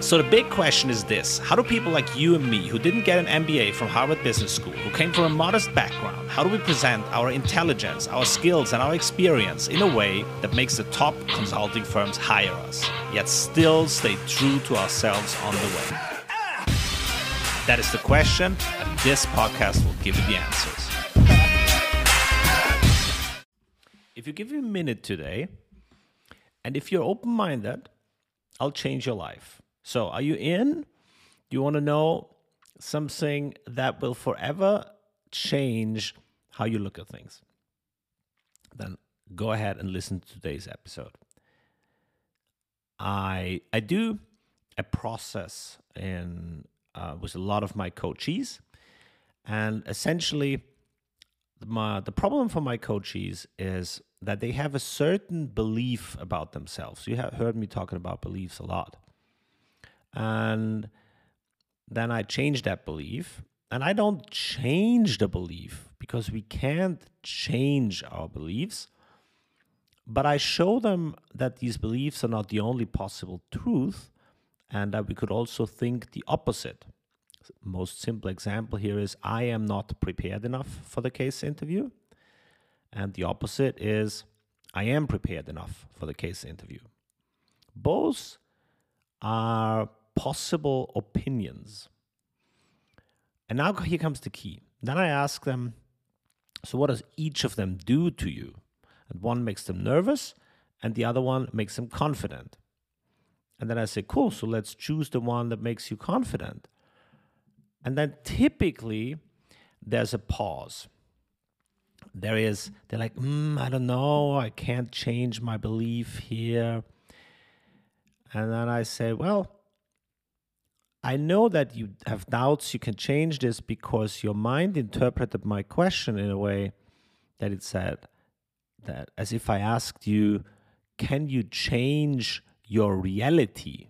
So the big question is this: how do people like you and me, who didn't get an MBA from Harvard Business School, who came from a modest background, how do we present our intelligence, our skills, and our experience in a way that makes the top consulting firms hire us, yet still stay true to ourselves on the way? That is the question, and this podcast will give you the answers. If you give me a minute today, and if you're open-minded, I'll change your life. So are you in? Do you want to know something that will forever change how you look at things? Then go ahead and listen to today's episode. I do a process with a lot of my coachees, and essentially the problem for my coachees is that they have a certain belief about themselves. You have heard me talking about beliefs a lot. And then I change that belief. And I don't change the belief because we can't change our beliefs. But I show them that these beliefs are not the only possible truth and that we could also think the opposite. Most simple example here is I am not prepared enough for the case interview. And the opposite is I am prepared enough for the case interview. Both are possible opinions. And now here comes the key. Then I ask them, so what does each of them do to you? And one makes them nervous and the other one makes them confident. And then I say, cool, so let's choose the one that makes you confident. And then typically there's a pause. They're like, I don't know, I can't change my belief here. And then I say, well, I know that you have doubts you can change this because your mind interpreted my question in a way that it said that as if I asked you, can you change your reality?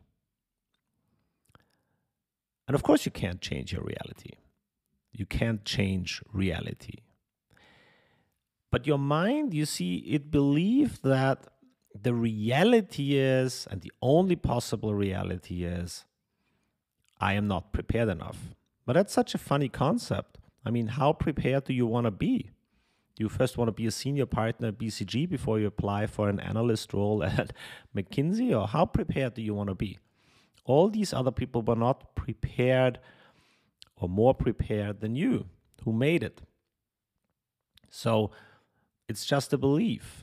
And of course you can't change your reality. You can't change reality. But your mind, you see, it believed that the reality is, and the only possible reality is, I am not prepared enough. But that's such a funny concept. I mean, how prepared do you want to be? Do you first want to be a senior partner at BCG before you apply for an analyst role at McKinsey? Or how prepared do you want to be? All these other people were not prepared or more prepared than you who made it. So it's just a belief.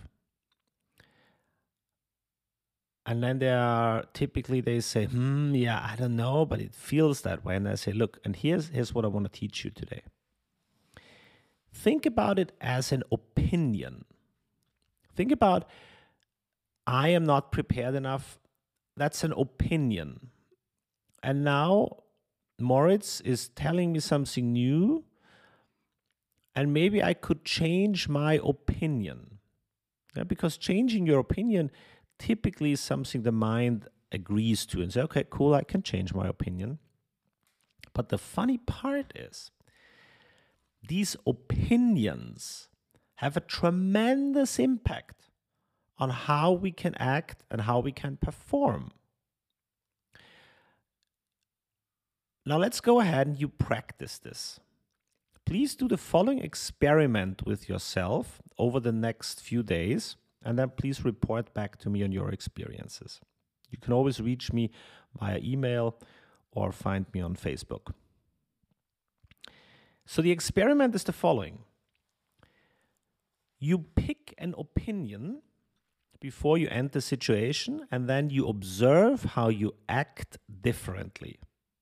And then they say, I don't know, but it feels that way. And I say, look, and here's what I want to teach you today. Think about it as an opinion. Think about, I am not prepared enough. That's an opinion. And now Moritz is telling me something new, and maybe I could change my opinion. Yeah, because changing your opinion typically is something the mind agrees to and say, okay, cool, I can change my opinion. But the funny part is, these opinions have a tremendous impact on how we can act and how we can perform. Now let's go ahead and you practice this. Please do the following experiment with yourself over the next few days, and then please report back to me on your experiences. You can always reach me via email or find me on Facebook. So the experiment is the following. You pick an opinion before you enter the situation, and then you observe how you act differently.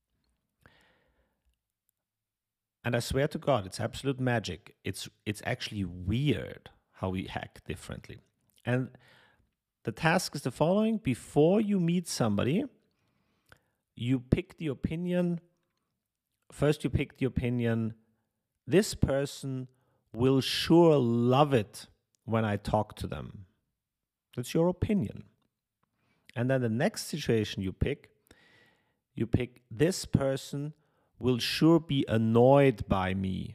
And I swear to God, it's absolute magic. It's actually weird how we act differently. And the task is the following. Before you meet somebody, you pick the opinion. First, you pick the opinion, this person will sure love it when I talk to them. That's your opinion. And then the next situation you pick, this person will sure be annoyed by me.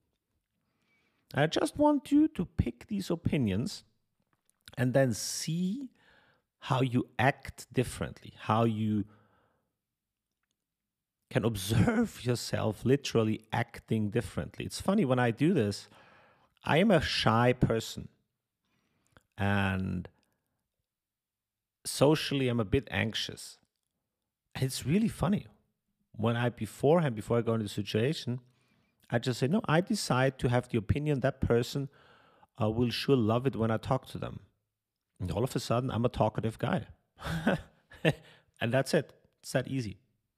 I just want you to pick these opinions and then see how you act differently, how you can observe yourself literally acting differently. It's funny, when I do this, I am a shy person, and socially I'm a bit anxious. And it's really funny. When I before I go into the situation, I just say, no, I decide to have the opinion that person will sure love it when I talk to them. And all of a sudden, I'm a talkative guy. And that's it. It's that easy.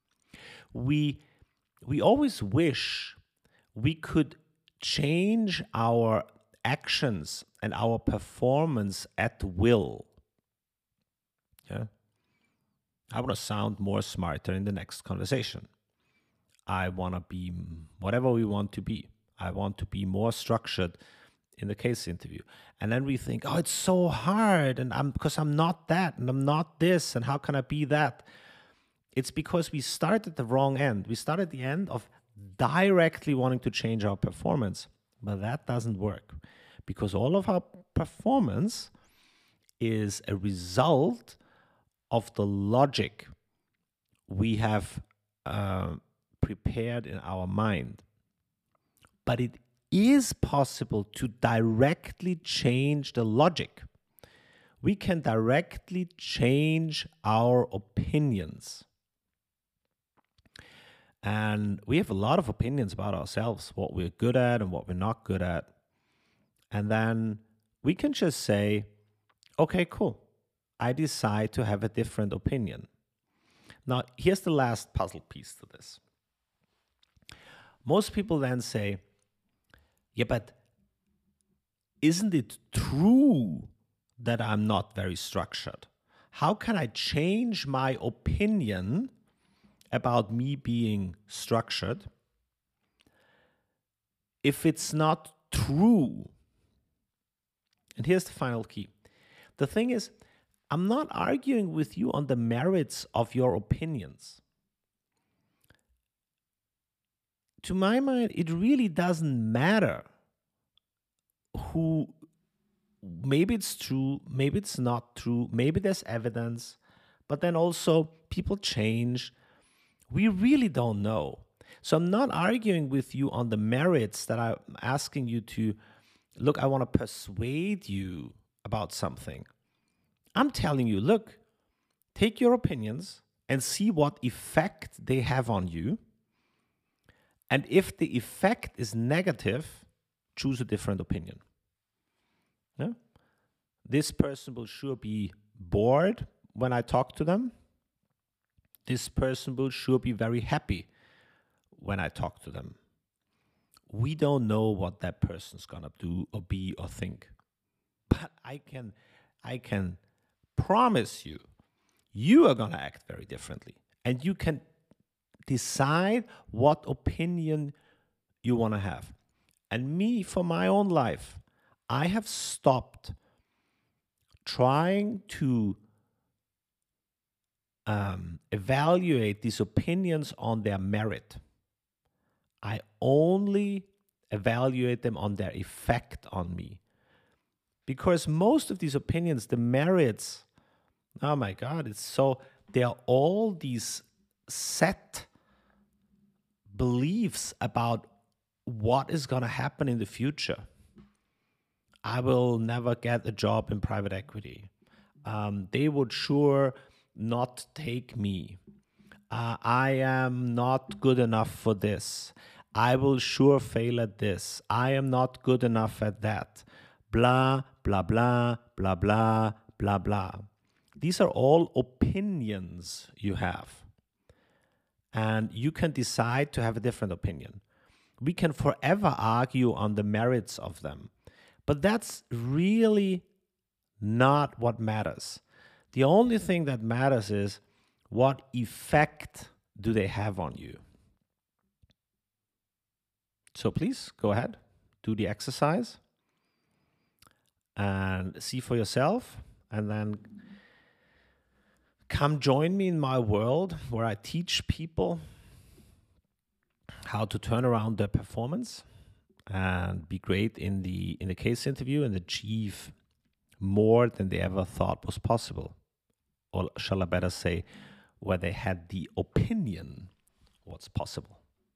We always wish we could change our actions and our performance at will. Yeah. I want to sound more smarter in the next conversation. I want to be whatever we want to be. I want to be more structured in the case interview. And then we think, oh, it's so hard, and because I'm not that, and I'm not this, and how can I be that? It's because we start at the wrong end. We start at the end of directly wanting to change our performance, but that doesn't work, because all of our performance is a result of the logic we have prepared in our mind. But it is possible to directly change the logic. We can directly change our opinions. And we have a lot of opinions about ourselves, what we're good at and what we're not good at. And then we can just say, okay, cool. I decide to have a different opinion. Now, here's the last puzzle piece to this. Most people then say, yeah, but isn't it true that I'm not very structured? How can I change my opinion about me being structured if it's not true? And here's the final key. The thing is, I'm not arguing with you on the merits of your opinions. To my mind, it really doesn't matter who, maybe it's true, maybe it's not true, maybe there's evidence, but then also people change. We really don't know. So I'm not arguing with you on the merits that I'm asking you to, look, I want to persuade you about something. I'm telling you, look, take your opinions and see what effect they have on you. And if the effect is negative, choose a different opinion. Yeah? This person will sure be bored when I talk to them. This person will sure be very happy when I talk to them. We don't know what that person's gonna do or be or think. But I can promise you, you are gonna act very differently. And you can decide what opinion you want to have. And me, for my own life, I have stopped trying to evaluate these opinions on their merit. I only evaluate them on their effect on me. Because most of these opinions, the merits, oh my God, they are all these set beliefs about what is going to happen in the future. I will never get a job in private equity. They would sure not take me. I am not good enough for this. I will sure fail at this. I am not good enough at that. Blah, blah, blah, blah, blah, blah, blah. These are all opinions you have. And you can decide to have a different opinion. We can forever argue on the merits of them. But that's really not what matters. The only thing that matters is what effect do they have on you. So please go ahead, do the exercise and see for yourself, and then come join me in my world where I teach people how to turn around their performance and be great in the case interview and achieve more than they ever thought was possible. Or shall I better say, where they had the opinion what's possible.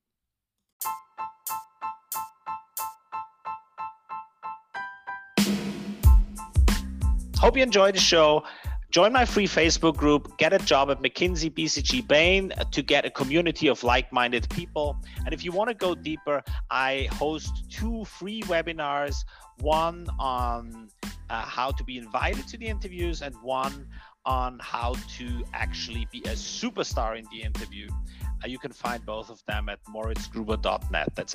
Hope you enjoyed the show. Join my free Facebook group, Get a Job at McKinsey BCG Bain, to get a community of like-minded people. And if you want to go deeper, I host 2 free webinars, one on how to be invited to the interviews and one on how to actually be a superstar in the interview. You can find both of them at moritzgruber.net. That's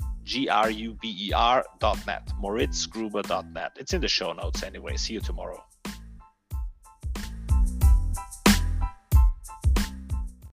MORITZGRUBER.net, moritzgruber.net. It's in the show notes anyway. See you tomorrow.